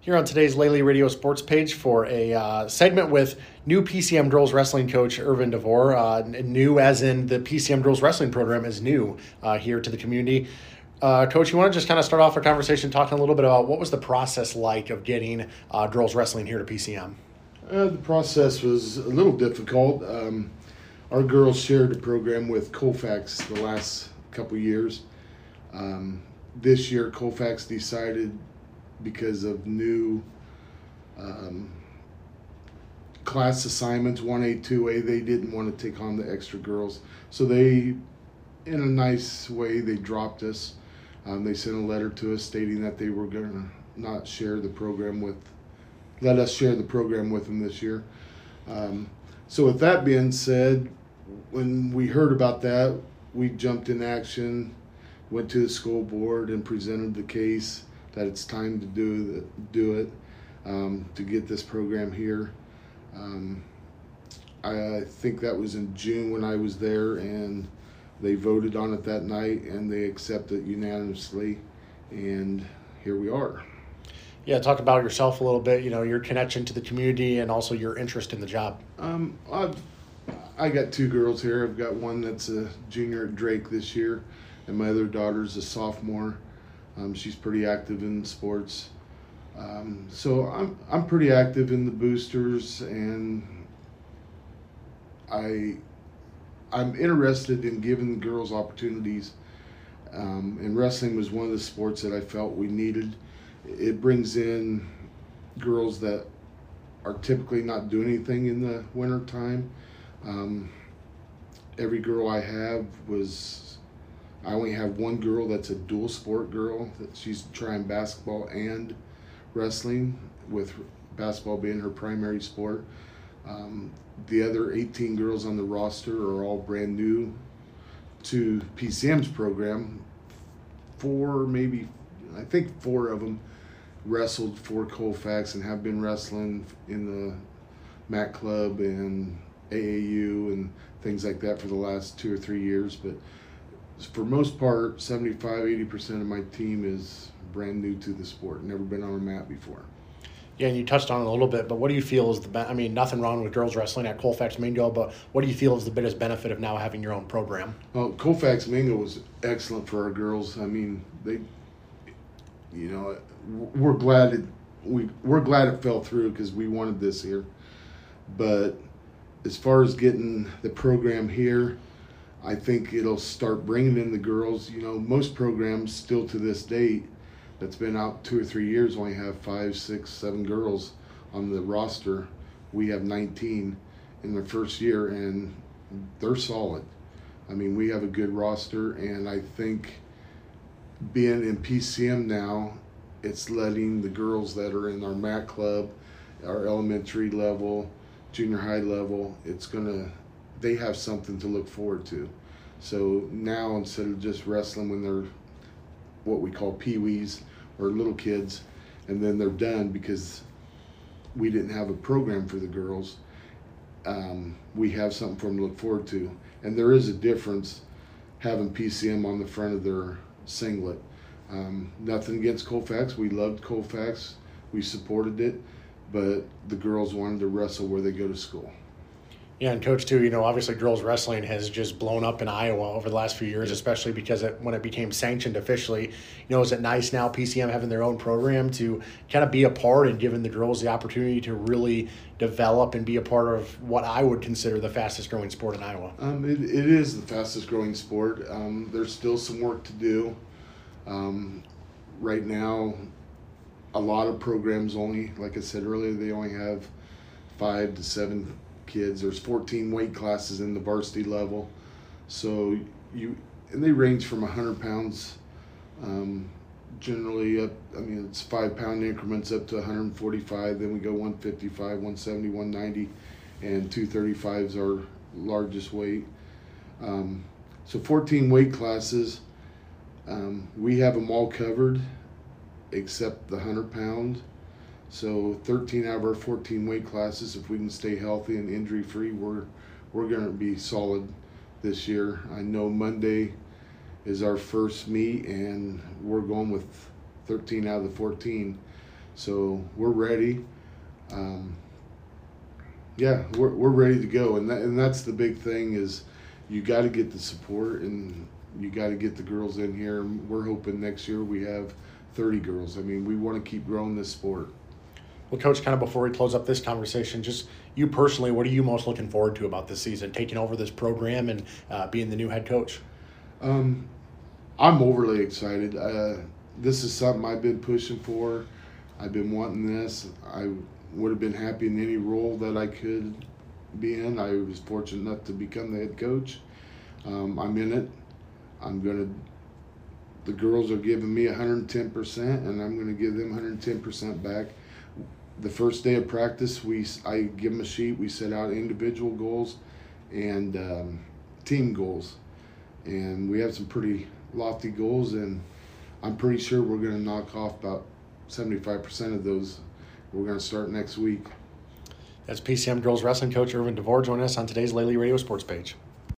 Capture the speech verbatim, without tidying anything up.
Here on today's Lely Radio Sports page for a uh, segment with new P C M Girls Wrestling coach Irvin DeVore. Uh, new as in the P C M Girls Wrestling program is new uh, here to the community. Uh, Coach, you want to just kind of start off our conversation talking a little bit about what was the process like of getting uh, girls wrestling here to P C M? Uh, the process was a little difficult. Um, our girls shared the program with Colfax the last couple years. Um, this year, Colfax decided, because of new um, class assignments, one A, two A, they didn't want to take on the extra girls. So they, in a nice way, they dropped us. Um, they sent a letter to us stating that they were going to not share the program with, let us share the program with them this year. Um, so with that being said, when we heard about that, we jumped in action, went to the school board and presented the case that it's time to do the, do it, um, to get this program here. Um, I, I think that was in June when I was there, and they voted on it that night, and they accepted unanimously, and here we are. Yeah, talk about yourself a little bit, you know, your connection to the community and also your interest in the job. Um, I've I got two girls here. I've got one that's a junior at Drake this year, and my other daughter's a sophomore. Um, she's pretty active in sports. Um, so I'm I'm pretty active in the boosters, and I I'm interested in giving the girls opportunities. Um, and wrestling was one of the sports that I felt we needed. It brings in girls that are typically not doing anything in the winter time. Um, every girl I have was. I only have one girl that's a dual sport girl, that she's trying basketball and wrestling, with basketball being her primary sport. Um, the other eighteen girls on the roster are all brand new to P C M's program. Four, maybe, I think four of them wrestled for Colfax and have been wrestling in the M A C Club and A A U and things like that for the last two or three years. But for most part, seventy-five, eighty percent of my team is brand new to the sport, never been on a mat before. Yeah, and you touched on it a little bit, but what do you feel is the be- I mean, nothing wrong with girls wrestling at Colfax Mingo, but what do you feel is the biggest benefit of now having your own program? Well, Colfax Mingo was excellent for our girls. I mean, they, you know, we're glad it, we, we're glad it fell through because we wanted this here. But as far as getting the program here, I think it'll start bringing in the girls. You know, most programs still to this date that's been out two or three years only have five, six, seven girls on the roster. We have nineteen in their first year, and they're solid. I mean, we have a good roster, and I think being in P C M now, it's letting the girls that are in our M A C Club, our elementary level, junior high level, it's gonna, they have something to look forward to. So now, instead of just wrestling when they're what we call peewees or little kids, and then they're done because we didn't have a program for the girls, um, we have something for them to look forward to. And there is a difference having P C M on the front of their singlet. Um, nothing against Colfax. We loved Colfax. We supported it. But the girls wanted to wrestle where they go to school. Yeah, and Coach, too, you know, obviously girls wrestling has just blown up in Iowa over the last few years, especially because it, when it became sanctioned officially. You know, is it nice now P C M having their own program to kind of be a part and giving the girls the opportunity to really develop and be a part of what I would consider the fastest growing sport in Iowa? Um, it, it is the fastest growing sport. Um, there's still some work to do. Um, right now, a lot of programs only, like I said earlier, they only have five to seven kids. There's fourteen weight classes in the varsity level, so you and they range from one hundred pounds, um, generally up. I mean, it's five pound increments up to one hundred forty-five. Then we go one fifty-five, one seventy, one ninety, and two thirty-five is our largest weight. Um, so fourteen weight classes. Um, we have them all covered except the one hundred pound. So thirteen out of our fourteen weight classes, if we can stay healthy and injury free, we're we're going to be solid this year. I know Monday is our first meet, and we're going with thirteen out of the fourteen. So we're ready. Um, yeah, we're we're ready to go, and that, and that's the big thing is you got to get the support and you got to get the girls in here. We're hoping next year we have thirty girls. I mean, we want to keep growing this sport. Well, Coach, kind of before we close up this conversation, just you personally, what are you most looking forward to about this season, taking over this program and uh, being the new head coach? Um, I'm overly excited. Uh, this is something I've been pushing for. I've been wanting this. I would have been happy in any role that I could be in. I was fortunate enough to become the head coach. Um, I'm in it. I'm going to the girls are giving me one hundred ten percent, and I'm going to give them one hundred ten percent back. The first day of practice, we I give them a sheet. We set out individual goals and um, team goals, and we have some pretty lofty goals, and I'm pretty sure we're going to knock off about seventy-five percent of those. We're going to start next week. That's P C M girls wrestling coach Irvin DeVore joining us on today's Lely Radio Sports Page.